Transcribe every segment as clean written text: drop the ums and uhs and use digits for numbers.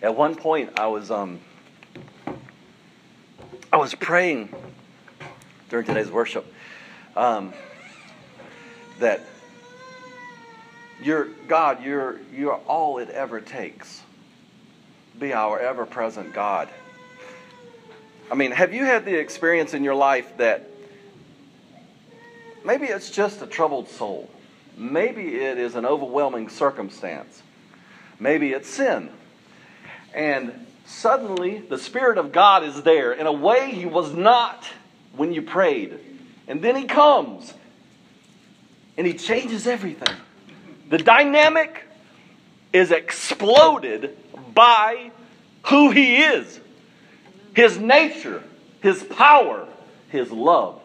At one point, I was praying during today's worship that you're all it ever takes. Be our ever-present God. I mean, have you had the experience in your life that maybe it's just a troubled soul? Maybe it is an overwhelming circumstance. Maybe it's sin. And suddenly the Spirit of God is there in a way He was not when you prayed. And then He comes and He changes everything. The dynamic is exploded by who He is. His nature, His power, His love.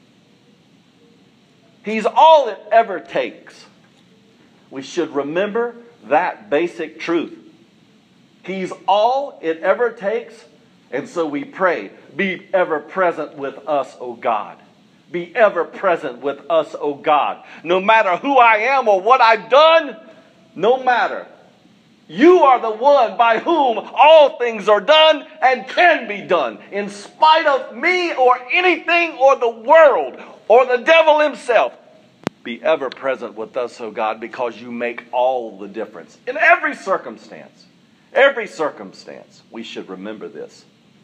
He's all it ever takes. We should remember that basic truth. He's all it ever takes, and so we pray, be ever present with us, O God. Be ever present with us, O God. No matter who I am or what I've done, no matter. You are the one by whom all things are done and can be done. In spite of me or anything or the world or the devil himself. Be ever present with us, O God, because you make all the difference. In every circumstance, we should remember this.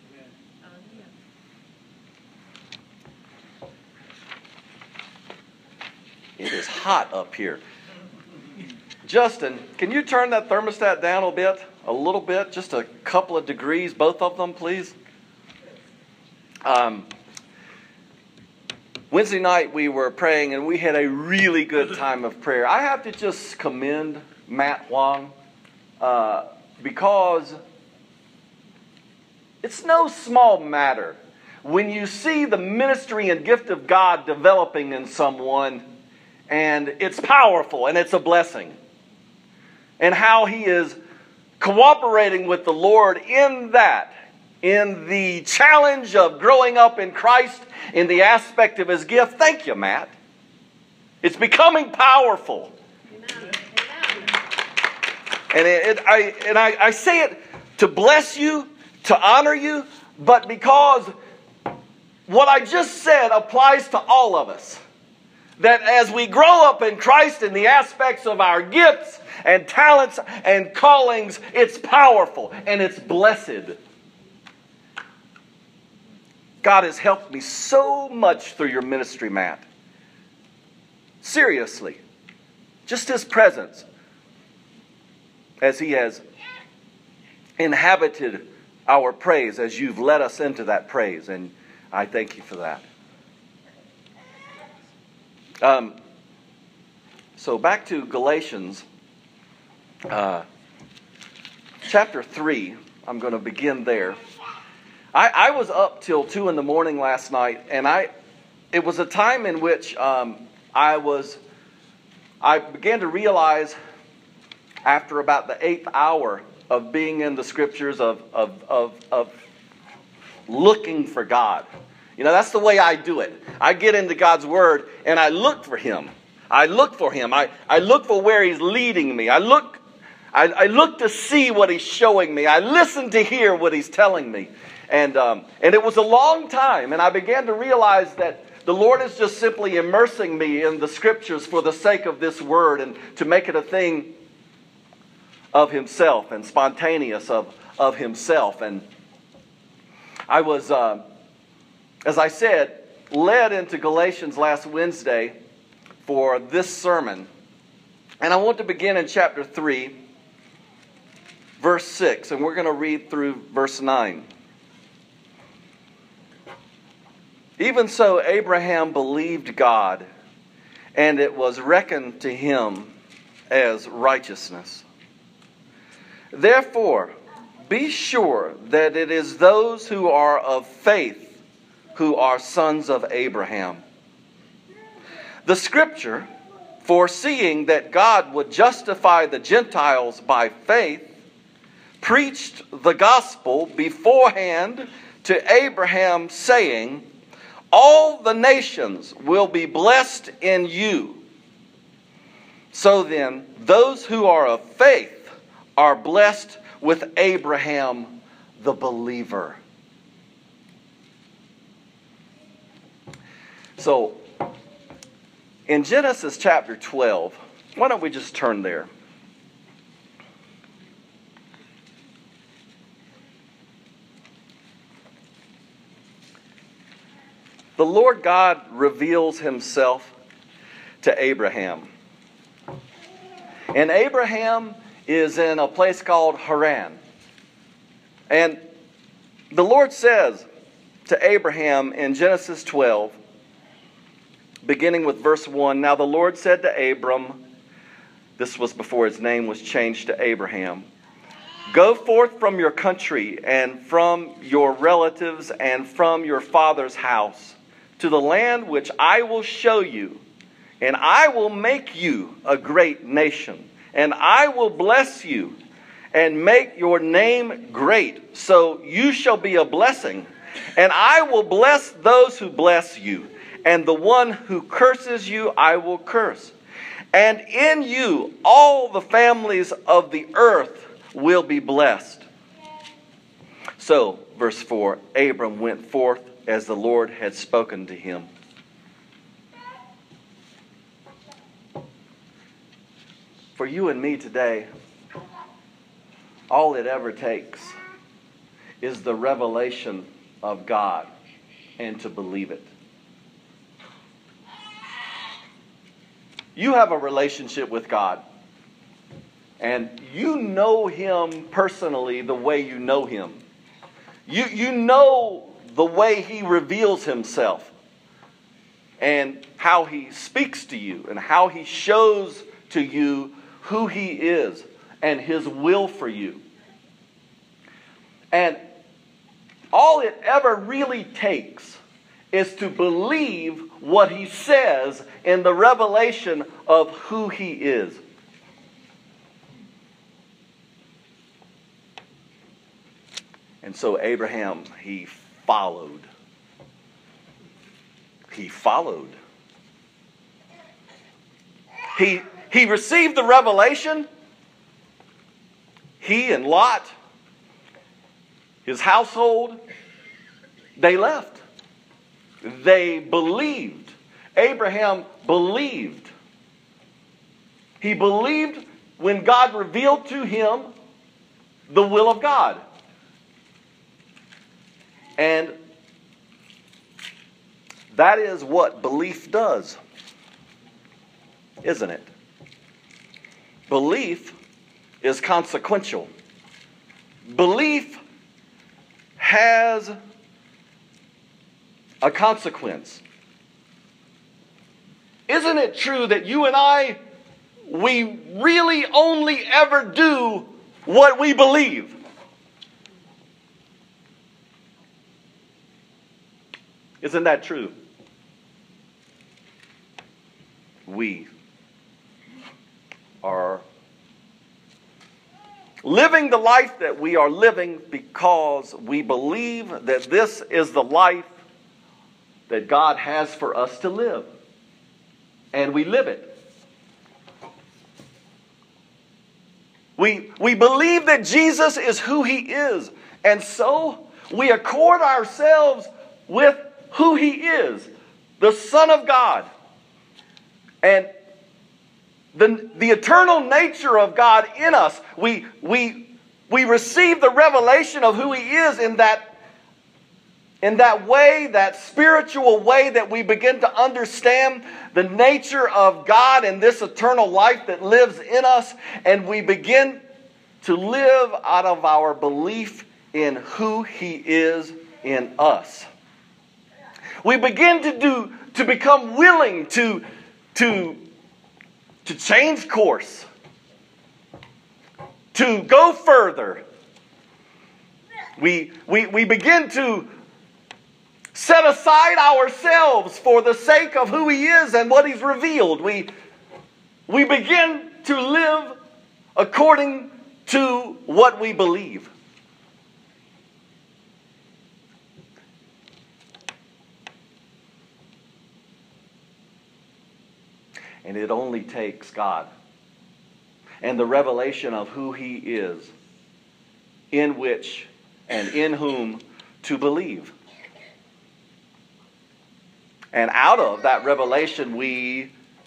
It is hot up here. Justin, can you turn that thermostat down a little bit, just a couple of degrees, both of them, please? Wednesday night we were praying and we had a really good time of prayer. I have to just commend Matt Wong because it's no small matter when you see the ministry and gift of God developing in someone, and it's powerful and it's a blessing. And how he is cooperating with the Lord in that, in the challenge of growing up in Christ, in the aspect of his gift. Thank you, Matt. It's becoming powerful. And I say it to bless you, to honor you, but because what I just said applies to all of us. That as we grow up in Christ in the aspects of our gifts and talents and callings, it's powerful and it's blessed. God has helped me so much through your ministry, Matt. Seriously. Just His presence as He has inhabited our praise, as you've led us into that praise. And I thank you for that. So back to Galatians chapter 3. I'm going to begin there. I was up till 2 in the morning last night, and it was a time in which I began to realize after about the 8th hour of being in the scriptures of looking for God. You know, that's the way I do it. I get into God's Word and I look for Him. I look for Him. I look for where He's leading me. I look to see what He's showing me. I listen to hear what He's telling me. And it was a long time. And I began to realize that the Lord is just simply immersing me in the Scriptures for the sake of this Word and to make it a thing of Himself and spontaneous of Himself. And I was, as I said, led into Galatians last Wednesday for this sermon. And I want to begin in chapter 3, verse 6. And we're going to read through verse 9. Even so, Abraham believed God, and it was reckoned to him as righteousness. Therefore, be sure that it is those who are of faith who are sons of Abraham. The Scripture, foreseeing that God would justify the Gentiles by faith, preached the gospel beforehand to Abraham, saying, all the nations will be blessed in you. So then, those who are of faith are blessed with Abraham the believer. So, in Genesis chapter 12, why don't we just turn there? The Lord God reveals himself to Abraham. And Abraham is in a place called Haran. And the Lord says to Abraham in Genesis 12, beginning with verse 1, "Now the Lord said to Abram," this was before his name was changed to Abraham, "Go forth from your country and from your relatives and from your father's house to the land which I will show you, and I will make you a great nation, and I will bless you and make your name great, so you shall be a blessing. And I will bless those who bless you, and the one who curses you I will curse. And in you all the families of the earth will be blessed." So, verse 4, Abram went forth as the Lord had spoken to him. For you and me today, all it ever takes is the revelation of God and to believe it. You have a relationship with God, and you know Him personally the way you know Him. You know the way He reveals Himself and how He speaks to you and how He shows to you who He is and His will for you. And all it ever really takes is to believe what He says in the revelation of who He is. And so Abraham, he followed. He followed. He received the revelation. He and Lot, his household, they left. They believed. Abraham believed. He believed when God revealed to him the will of God. And that is what belief does, isn't it? Belief is consequential. Belief has a consequence. Isn't it true that you and I, we really only ever do what we believe? Isn't that true? We are living the life that we are living because we believe that this is the life that God has for us to live. And we live it. We believe that Jesus is who He is. And so we accord ourselves with who He is, the Son of God. And the eternal nature of God in us. We receive the revelation of who He is in that way, that spiritual way that we begin to understand the nature of God and this eternal life that lives in us. And we begin to live out of our belief in who He is in us. We begin to become willing to change course, to go further. We begin to set aside ourselves for the sake of who He is and what He's revealed. We begin to live according to what we believe. And it only takes God and the revelation of who He is in which and in whom to believe. And out of that revelation, we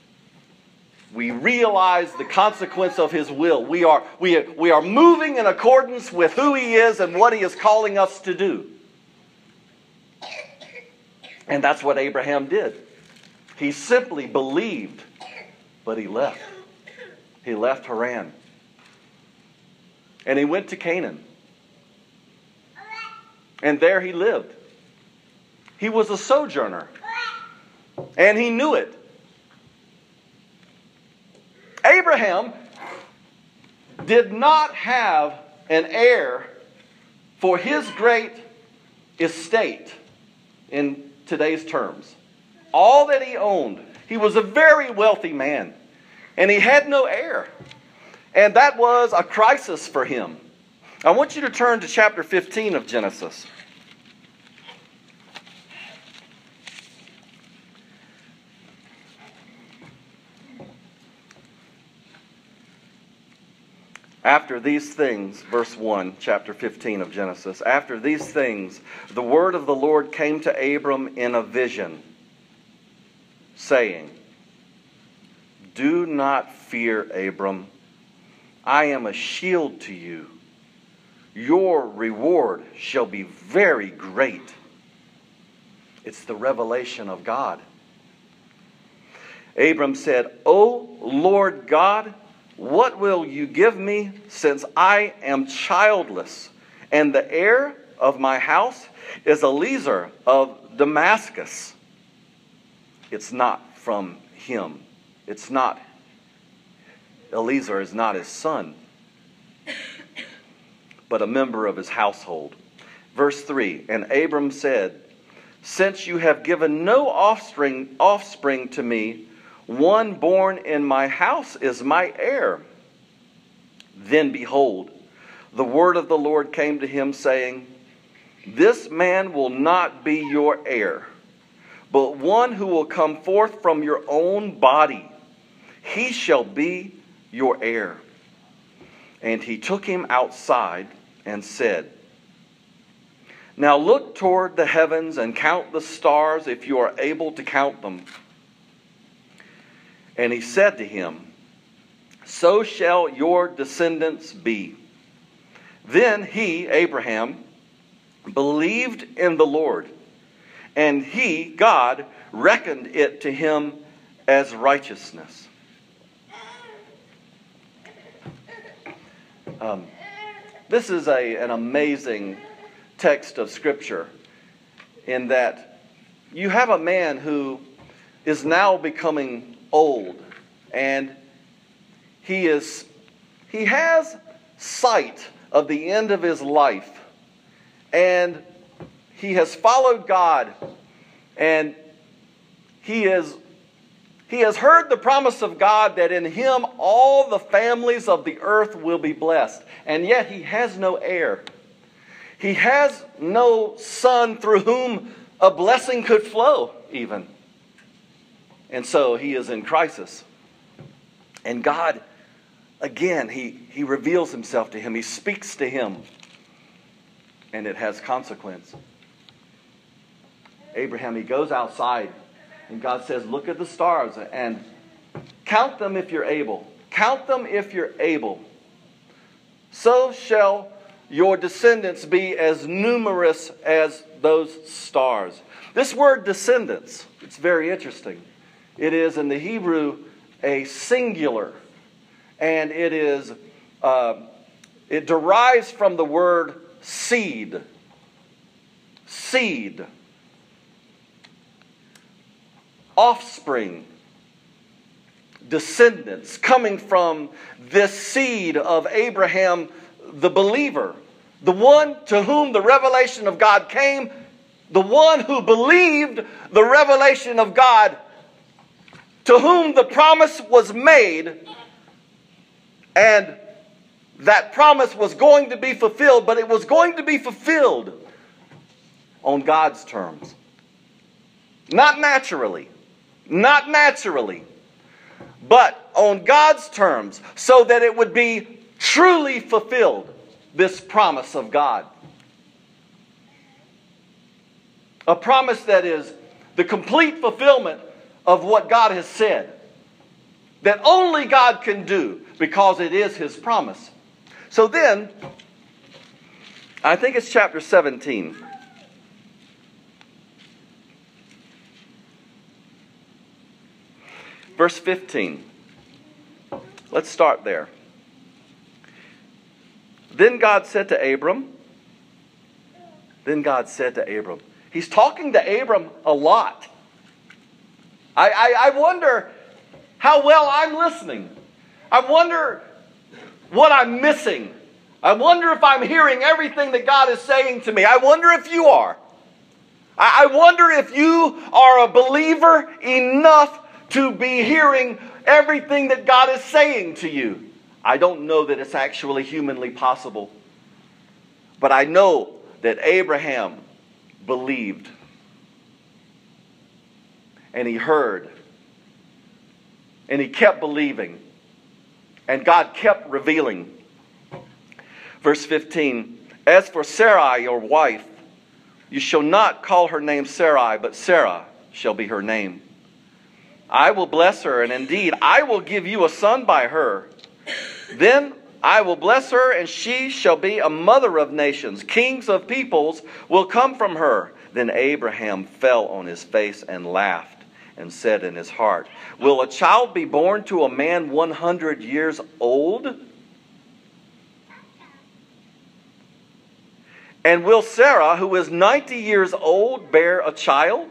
realize the consequence of His will. We are moving in accordance with who He is and what He is calling us to do. And that's what Abraham did. He simply believed, but he left. He left Haran. And he went to Canaan. And there he lived. He was a sojourner. And he knew it. Abraham did not have an heir for his great estate in today's terms. All that he owned. He was a very wealthy man. And he had no heir. And that was a crisis for him. I want you to turn to chapter 15 of Genesis. After these things, verse 1, chapter 15 of Genesis. After these things, the word of the Lord came to Abram in a vision, saying, "Do not fear, Abram. I am a shield to you. Your reward shall be very great." It's the revelation of God. Abram said, "O Lord God, what will you give me, since I am childless, and the heir of my house is Eliezer of Damascus?" It's not from him. It's not. Eliezer is not his son, but a member of his household. Verse 3, and Abram said, "Since you have given no offspring to me, one born in my house is my heir." Then behold, the word of the Lord came to him, saying, "This man will not be your heir, but one who will come forth from your own body, he shall be your heir." And he took him outside and said, "Now look toward the heavens and count the stars, if you are able to count them." And he said to him, "So shall your descendants be." Then he, Abraham, believed in the Lord, and he, God, reckoned it to him as righteousness. This is an amazing text of Scripture, in that you have a man who is now becoming old, and he has sight of the end of his life, and he has followed God, and he has heard the promise of God that in him all the families of the earth will be blessed, and yet he has no heir. He has no son through whom a blessing could flow even. And so he is in crisis. And God, again, he reveals himself to him. He speaks to him. And it has consequence. Abraham, he goes outside. And God says, "Look at the stars and count them if you're able. Count them if you're able. So shall your descendants be as numerous as those stars." This word descendants, it's very interesting. It is in the Hebrew a singular, and it derives from the word seed. Seed. Offspring. Descendants coming from this seed of Abraham, the believer, the one to whom the revelation of God came, the one who believed the revelation of God, to whom the promise was made, and that promise was going to be fulfilled, but it was going to be fulfilled on God's terms. Not naturally. Not naturally. But on God's terms, so that it would be truly fulfilled. this promise of God. A promise that is the complete fulfillment of what God has said. That only God can do because it is His promise. So then, I think it's chapter 17. Verse 15. Let's start there. Then God said to Abram. He's talking to Abram a lot. I wonder how well I'm listening. I wonder what I'm missing. I wonder if I'm hearing everything that God is saying to me. I wonder if you are. I wonder if you are a believer enough to be hearing everything that God is saying to you. I don't know that it's actually humanly possible. But I know that Abraham believed. And he heard. And he kept believing. And God kept revealing. Verse 15. As for Sarai, your wife, you shall not call her name Sarai, but Sarah shall be her name. I will bless her, and indeed I will give you a son by her. Then I will bless her, and she shall be a mother of nations. Kings of peoples will come from her. Then Abraham fell on his face and laughed, and said in his heart, will a child be born to a man 100 years old? And will Sarah, who is 90 years old, bear a child?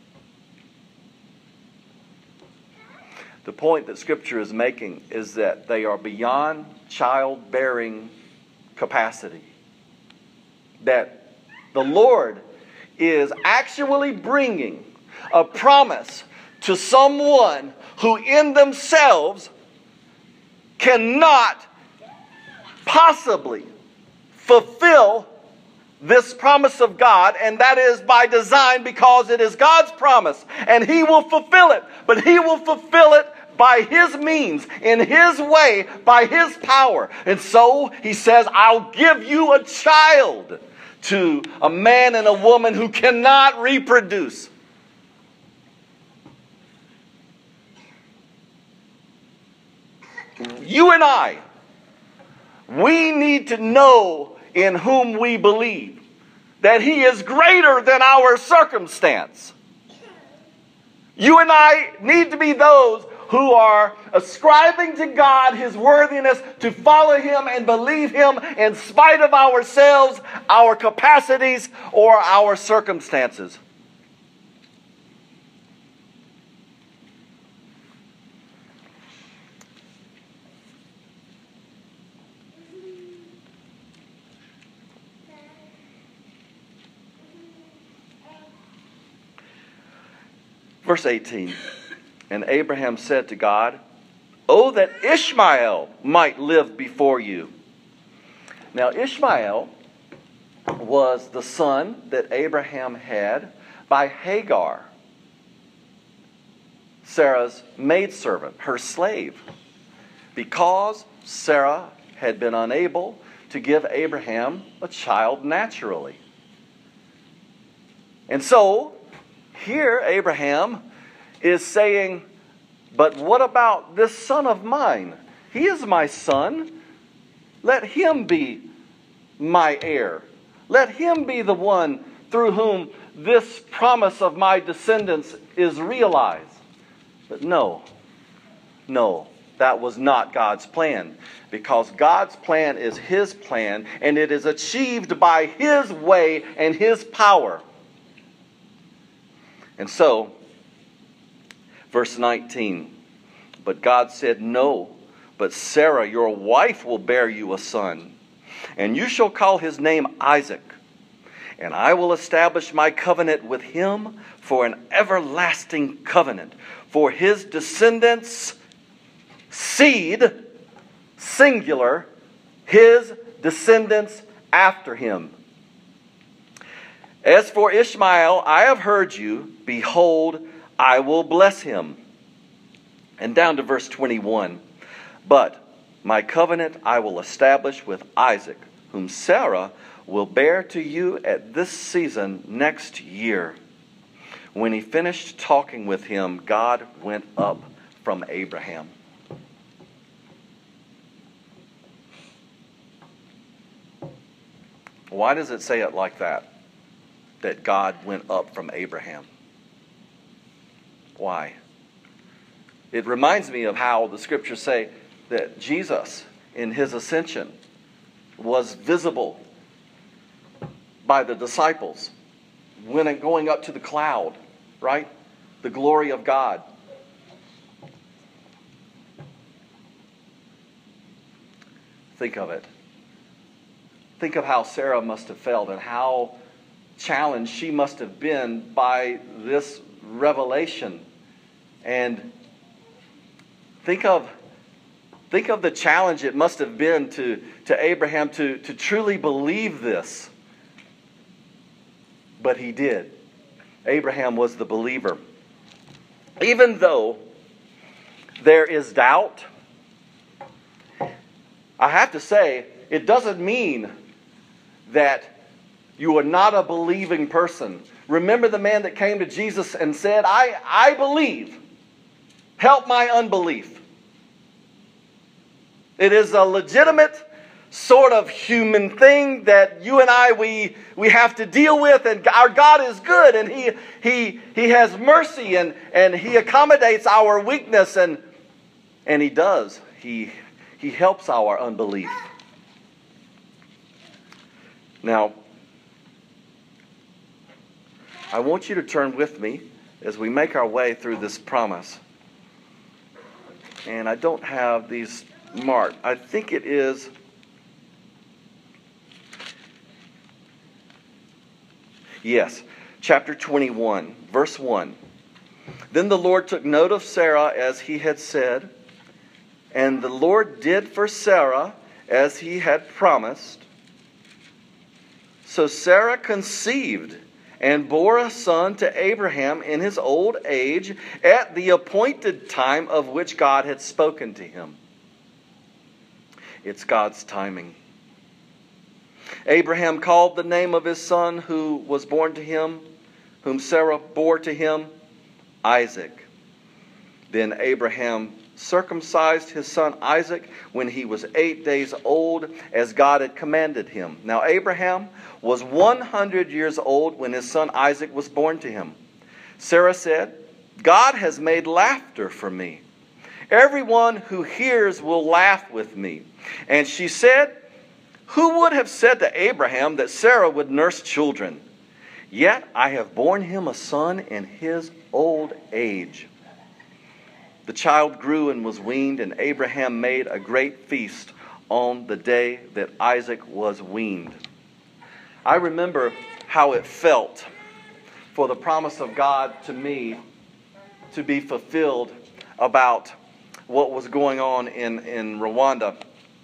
The point that Scripture is making is that they are beyond childbearing capacity. That the Lord is actually bringing a promise to someone who in themselves cannot possibly fulfill this promise of God, and that is by design because it is God's promise, and He will fulfill it. But He will fulfill it by His means, in His way, by His power. And so He says, I'll give you a child to a man and a woman who cannot reproduce. You and I, we need to know in whom we believe, that He is greater than our circumstance. You and I need to be those who are ascribing to God His worthiness to follow Him and believe Him in spite of ourselves, our capacities, or our circumstances. Verse 18, and Abraham said to God, oh, that Ishmael might live before you. Now, Ishmael was the son that Abraham had by Hagar, Sarah's maidservant, her slave, because Sarah had been unable to give Abraham a child naturally. And so, here Abraham is saying, but what about this son of mine? He is my son. Let him be my heir. Let him be the one through whom this promise of my descendants is realized. But no, that was not God's plan. Because God's plan is His plan, and it is achieved by His way and His power. And so, verse 19, but God said, no, but Sarah, your wife, will bear you a son, and you shall call his name Isaac, and I will establish my covenant with him for an everlasting covenant, for his descendants, seed, singular, his descendants after him. As for Ishmael, I have heard you. Behold, I will bless him. And down to verse 21. But my covenant I will establish with Isaac, whom Sarah will bear to you at this season next year." When he finished talking with him, God went up from Abraham. Why does it say it like that? That God went up from Abraham? Why? It reminds me of how the scriptures say that Jesus, in his ascension, was visible by the disciples when going up to the cloud, right? The glory of God. Think of it. Think of how Sarah must have felt and how challenged she must have been by this revelation. And think of the challenge it must have been to Abraham to truly believe this. But he did. Abraham was the believer. Even though there is doubt, I have to say, it doesn't mean that you are not a believing person. Remember the man that came to Jesus and said, I believe. Help my unbelief. It is a legitimate sort of human thing that you and I, we have to deal with. And our God is good, and He has mercy, and He accommodates our weakness, and He does. He helps our unbelief. Now, I want you to turn with me as we make our way through this promise. And I don't have these marked. I think it is... Yes, chapter 21, verse 1. "Then the Lord took note of Sarah as He had said, and the Lord did for Sarah as He had promised. So Sarah conceived and bore a son to Abraham in his old age at the appointed time of which God had spoken to him." It's God's timing. Abraham called the name of his son who was born to him, whom Sarah bore to him, Isaac. Then Abraham circumcised his son Isaac when he was 8 days old, as God had commanded him. Now Abraham was 100 years old when his son Isaac was born to him. Sarah said, "God has made laughter for me. Everyone who hears will laugh with me." And she said, "Who would have said to Abraham that Sarah would nurse children? Yet I have borne him a son in his old age." The child grew and was weaned, and Abraham made a great feast on the day that Isaac was weaned. I remember how it felt for the promise of God to me to be fulfilled about what was going on in Rwanda.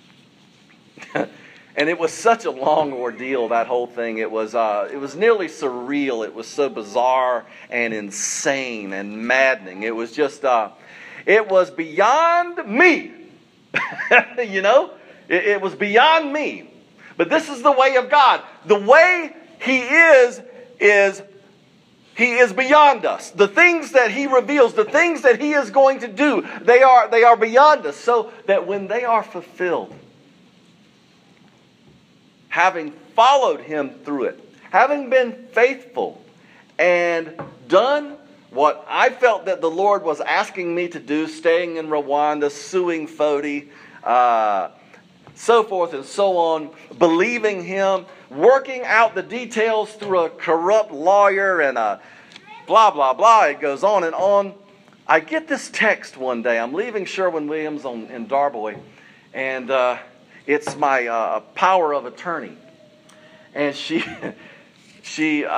And it was such a long ordeal, that whole thing. It was nearly surreal. It was so bizarre and insane and maddening. It was just, it was beyond me. You know? It was beyond me. But this is the way of God. The way He is He is beyond us. The things that He reveals, the things that He is going to do, they are beyond us. So that when they are fulfilled, having followed Him through it, having been faithful and done what I felt that the Lord was asking me to do, staying in Rwanda, suing Foti, so forth and so on, believing Him, working out the details through a corrupt lawyer and a blah, blah, blah. It goes on and on. I get this text one day. I'm leaving Sherwin-Williams in Darboy, and it's my power of attorney. And it's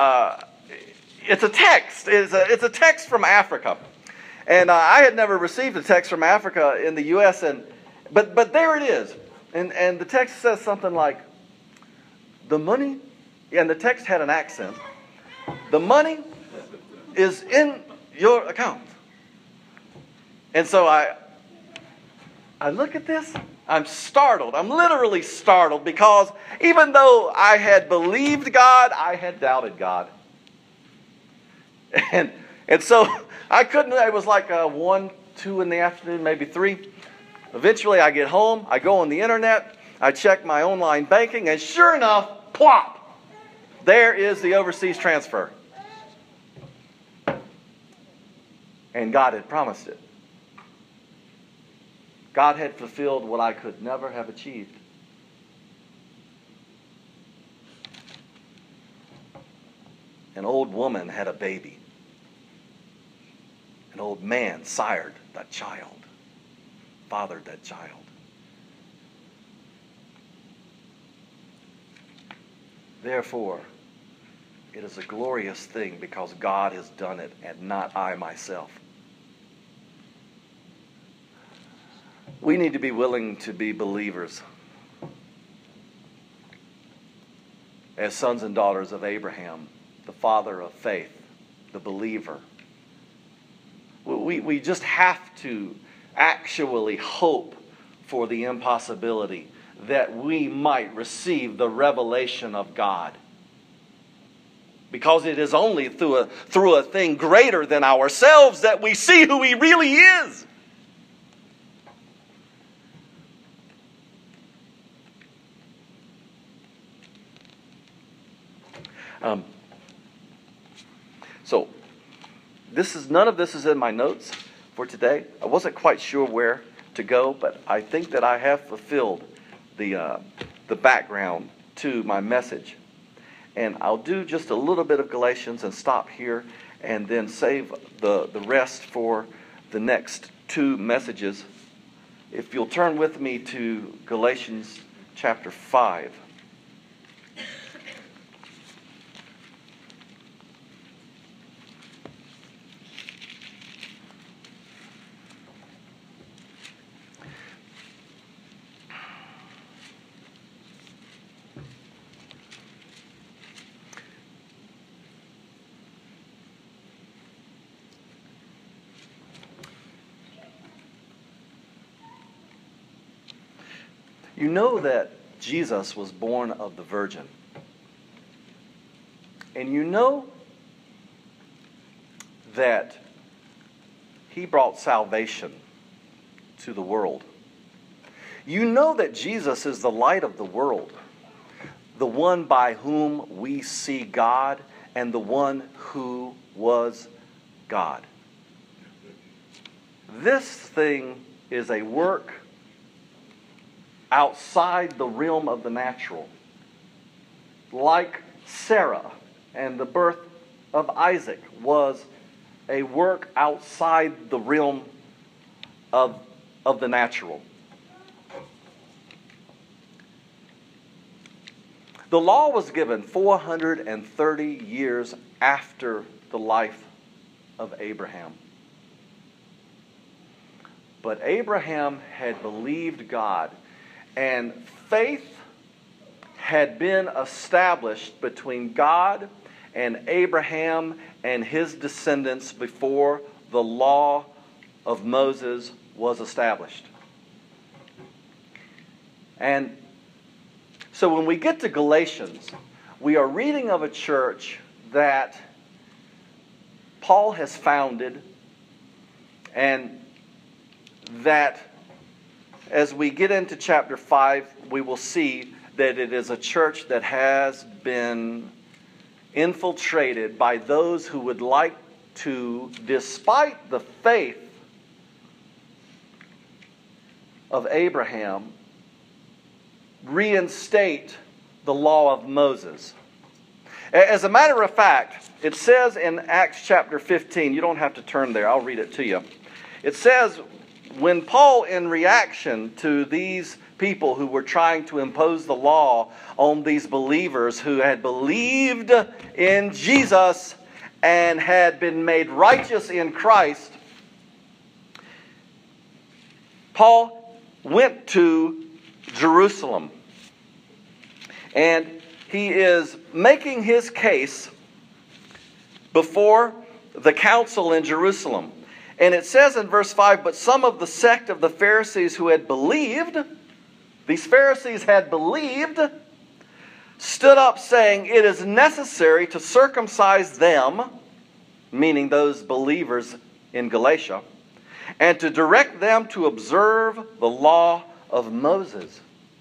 a text. It's a text from Africa. And I had never received a text from Africa in the U.S. But there it is. And the text says something like, the money, and the text had an accent, the money is in your account. And so I I look at this, I'm startled. I'm literally startled because even though I had believed God, I had doubted God. And so I couldn't, it was like 1, 2 in the afternoon, maybe 3. Eventually I get home, I go on the internet, I check my online banking, and sure enough, plop, there is the overseas transfer. And God had promised it. God had fulfilled what I could never have achieved. An old woman had a baby. An old man sired that child, fathered that child. Therefore, it is a glorious thing because God has done it and not I myself. We need to be willing to be believers as sons and daughters of Abraham, the father of faith, the believer. We just have to actually hope for the impossibility that we might receive the revelation of God. Because it is only through a thing greater than ourselves that we see who He really is. So, none of this is in my notes for today. I wasn't quite sure where to go, but I think that I have fulfilled the background to my message. And I'll do just a little bit of Galatians and stop here and then save the rest for the next 2 messages. If you'll turn with me to Galatians chapter 5. You know that Jesus was born of the Virgin. And you know that He brought salvation to the world. You know that Jesus is the light of the world, the one by whom we see God and the one who was God. This thing is a work outside the realm of the natural. Like Sarah and the birth of Isaac was a work outside the realm of the natural. The law was given 430 years after the life of Abraham. But Abraham had believed God, and faith had been established between God and Abraham and his descendants before the law of Moses was established. And so when we get to Galatians, we are reading of a church that Paul has founded, and that as we get into chapter 5, we will see that it is a church that has been infiltrated by those who would like to, despite the faith of Abraham, reinstate the law of Moses. As a matter of fact, it says in Acts chapter 15, you don't have to turn there, I'll read it to you. It says, when Paul, in reaction to these people who were trying to impose the law on these believers who had believed in Jesus and had been made righteous in Christ, Paul went to Jerusalem. And he is making his case before the council in Jerusalem. And it says in verse 5, but some of the sect of the Pharisees who had believed, these Pharisees had believed, stood up saying, it is necessary to circumcise them, meaning those believers in Galatia, and to direct them to observe the law of Moses.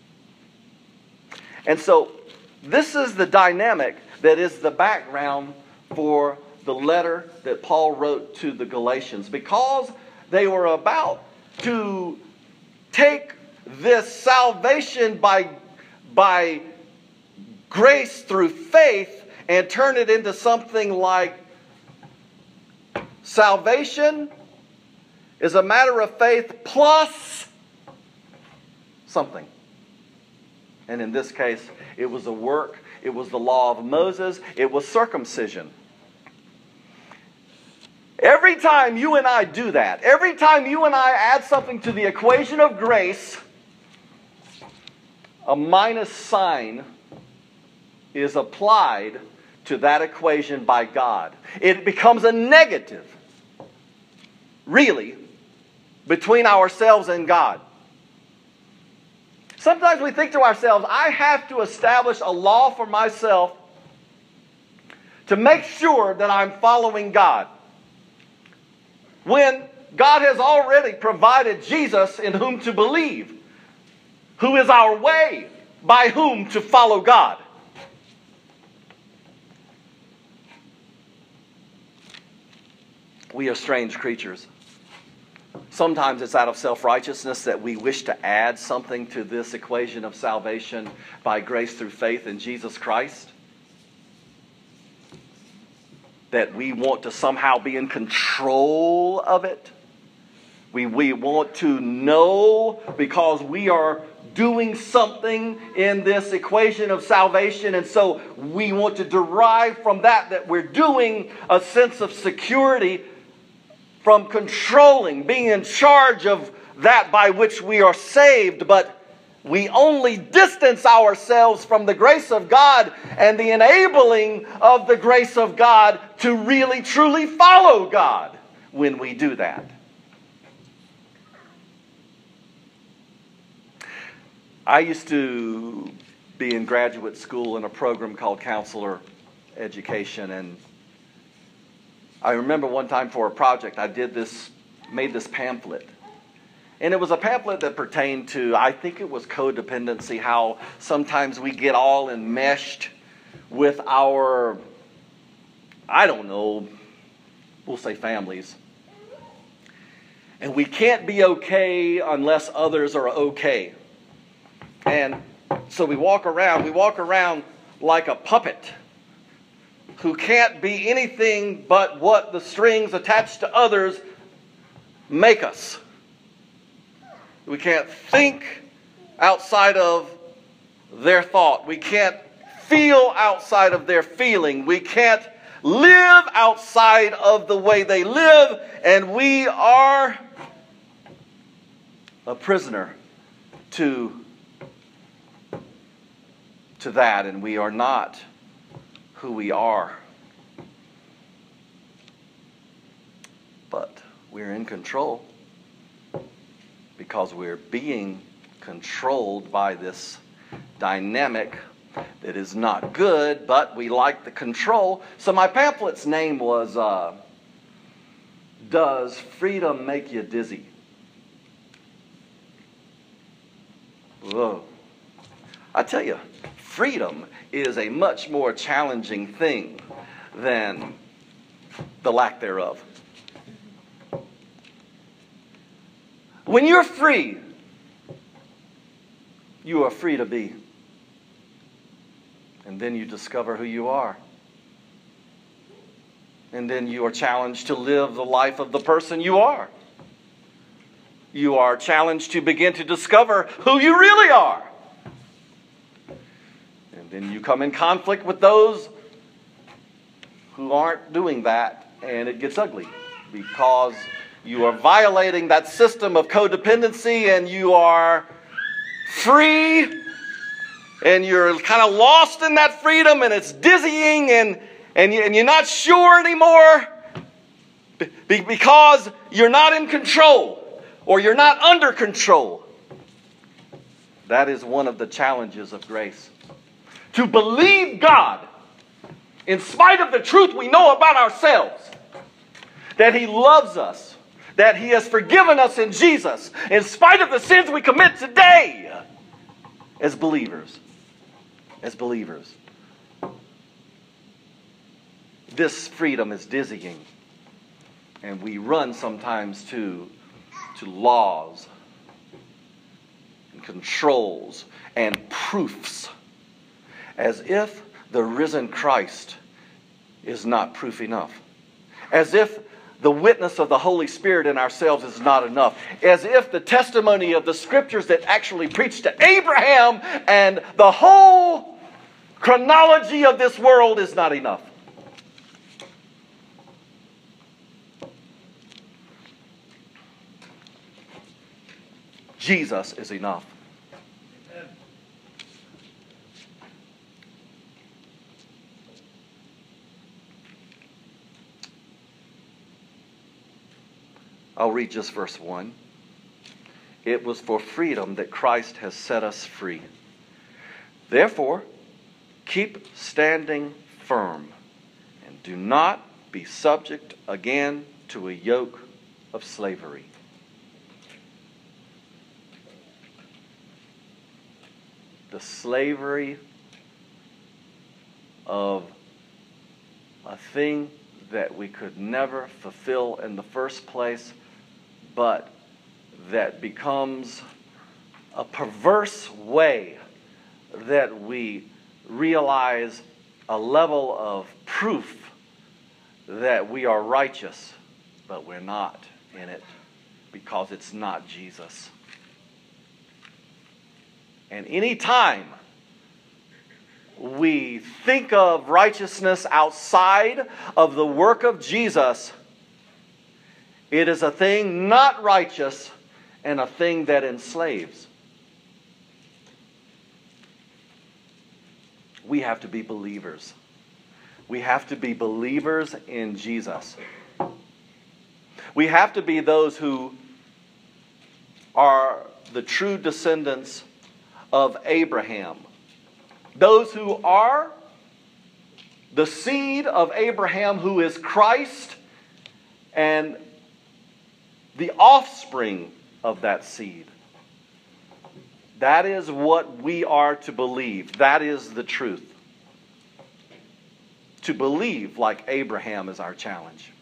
And so this is the dynamic that is the background for the letter that Paul wrote to the Galatians, because they were about to take this salvation by grace through faith and turn it into something like salvation is a matter of faith plus something. And in this case, it was a work, it was the law of Moses, it was circumcision. Every time you and I do that, every time you and I add something to the equation of grace, a minus sign is applied to that equation by God. It becomes a negative, really, between ourselves and God. Sometimes we think to ourselves, I have to establish a law for myself to make sure that I'm following God, when God has already provided Jesus in whom to believe, who is our way by whom to follow God. We are strange creatures. Sometimes it's out of self-righteousness that we wish to add something to this equation of salvation by grace through faith in Jesus Christ. That we want to somehow be in control of it. We want to know because we are doing something in this equation of salvation, and so we want to derive from that we're doing a sense of security from controlling, being in charge of that by which we are saved, but we only distance ourselves from the grace of God and the enabling of the grace of God to really, truly follow God when we do that. I used to be in graduate school in a program called counselor education, and I remember one time for a project I made this pamphlet. And it was a pamphlet that pertained to, I think it was codependency, how sometimes we get all enmeshed with our, I don't know, we'll say families. And we can't be okay unless others are okay. And so we walk around like a puppet who can't be anything but what the strings attached to others make us. We can't think outside of their thought. We can't feel outside of their feeling. We can't live outside of the way they live. And we are a prisoner to that. And we are not who we are. But we're in control. Because we're being controlled by this dynamic that is not good, but we like the control. So my pamphlet's name was, Does Freedom Make You Dizzy? Whoa. I tell you, freedom is a much more challenging thing than the lack thereof. When you're free, you are free to be. And then you discover who you are. And then you are challenged to live the life of the person you are. You are challenged to begin to discover who you really are. And then you come in conflict with those who aren't doing that, and it gets ugly because you are violating that system of codependency, and you are free, and you're kind of lost in that freedom, and it's dizzying, and you're not sure anymore because you're not in control or you're not under control. That is one of the challenges of grace. To believe God in spite of the truth we know about ourselves, that He loves us, that He has forgiven us in Jesus, in spite of the sins we commit today as believers. As believers. This freedom is dizzying. And we run sometimes to laws and controls and proofs, as if the risen Christ is not proof enough. As if the witness of the Holy Spirit in ourselves is not enough. As if the testimony of the Scriptures that actually preach to Abraham and the whole chronology of this world is not enough. Jesus is enough. I'll read just verse 1. It was for freedom that Christ has set us free. Therefore, keep standing firm and do not be subject again to a yoke of slavery. The slavery of a thing that we could never fulfill in the first place, but that becomes a perverse way that we realize a level of proof that we are righteous, but we're not in it because it's not Jesus. And any time we think of righteousness outside of the work of Jesus, it is a thing not righteous and a thing that enslaves. We have to be believers. We have to be believers in Jesus. We have to be those who are the true descendants of Abraham. Those who are the seed of Abraham, who is Christ, and the offspring of that seed. That is what we are to believe. That is the truth. To believe like Abraham is our challenge.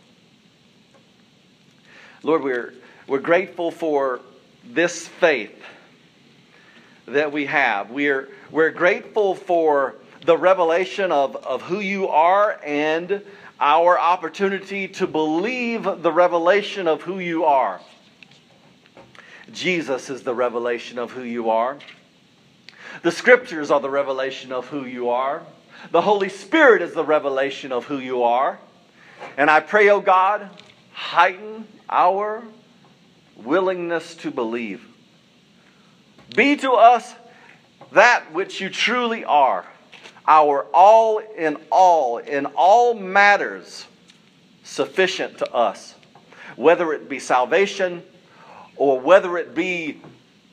Lord, we're grateful for this faith that we have. We're grateful for the revelation of who you are and our opportunity to believe the revelation of who you are. Jesus is the revelation of who you are. The Scriptures are the revelation of who you are. The Holy Spirit is the revelation of who you are. And I pray, oh God, heighten our willingness to believe. Be to us that which you truly are, our all in all matters sufficient to us, whether it be salvation or whether it be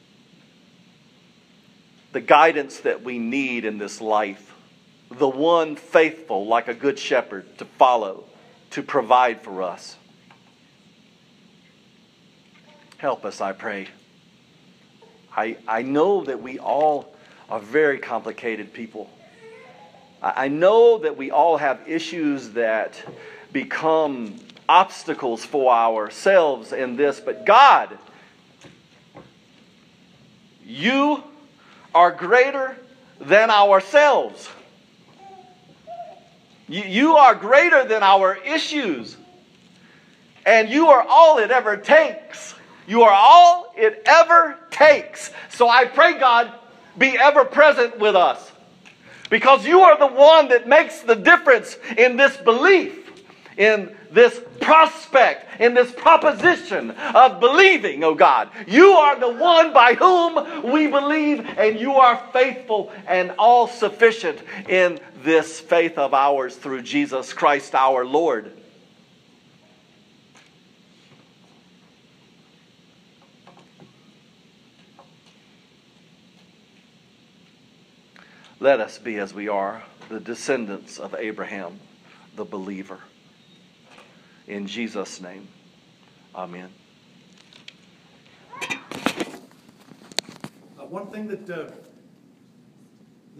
the guidance that we need in this life, the one faithful like a good shepherd to follow, to provide for us. Help us, I pray. I know that we all are very complicated people. I know that we all have issues that become obstacles for ourselves in this. But God, you are greater than ourselves. You are greater than our issues. And you are all it ever takes. You are all it ever takes. So I pray, God, be ever present with us. Because you are the one that makes the difference in this belief, in this prospect, in this proposition of believing, oh God. You are the one by whom we believe, and you are faithful and all sufficient in this faith of ours through Jesus Christ our Lord. Let us be as we are, the descendants of Abraham, the believer. In Jesus' name, amen. One thing that